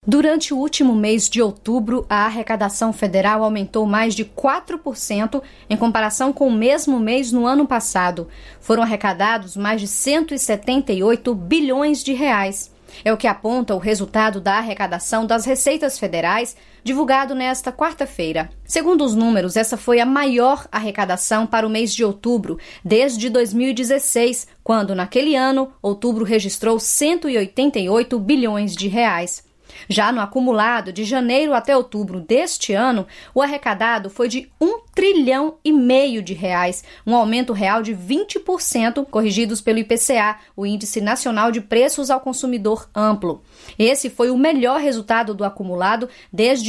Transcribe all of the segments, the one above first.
Durante o último mês de outubro, a arrecadação federal aumentou mais de 4% em comparação com o mesmo mês no ano passado. Foram arrecadados mais de 178 bilhões de reais. É o que aponta o resultado da arrecadação das Receitas Federais, divulgado nesta quarta-feira. Segundo os números, essa foi a maior arrecadação para o mês de outubro desde 2016, quando, naquele ano, outubro registrou 188 bilhões de reais. Já no acumulado de janeiro até outubro deste ano, o arrecadado foi de 1,5 trilhão de reais, um aumento real de 20%, corrigidos pelo IPCA, o Índice Nacional de Preços ao Consumidor Amplo. Esse foi o melhor resultado do acumulado desde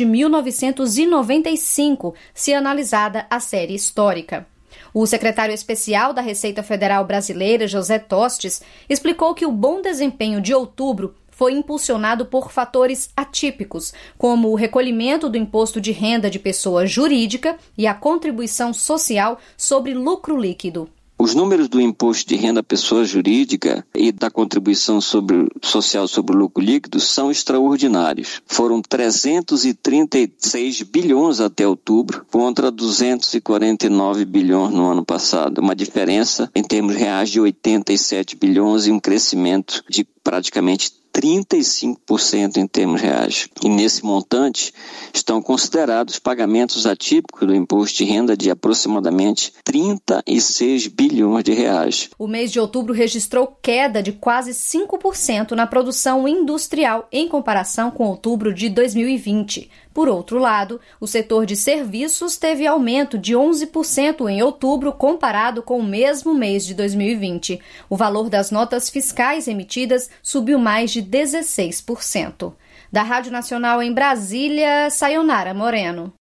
1995, se analisada a série histórica. O secretário especial da Receita Federal Brasileira, José Tostes, explicou que o bom desempenho de outubro foi impulsionado por fatores atípicos, como o recolhimento do imposto de renda de pessoa jurídica e a contribuição social sobre lucro líquido. Os números do imposto de renda à pessoa jurídica e da contribuição social sobre o lucro líquido são extraordinários. Foram 336 bilhões até outubro, contra 249 bilhões no ano passado. Uma diferença, em termos reais, de 87 bilhões e um crescimento de praticamente 35% em termos reais. E nesse montante estão considerados pagamentos atípicos do imposto de renda de aproximadamente 36 bilhões de reais. O mês de outubro registrou queda de quase 5% na produção industrial em comparação com outubro de 2020. Por outro lado, o setor de serviços teve aumento de 11% em outubro comparado com o mesmo mês de 2020. O valor das notas fiscais emitidas subiu mais de 16%. Da Rádio Nacional em Brasília, Sayonara Moreno.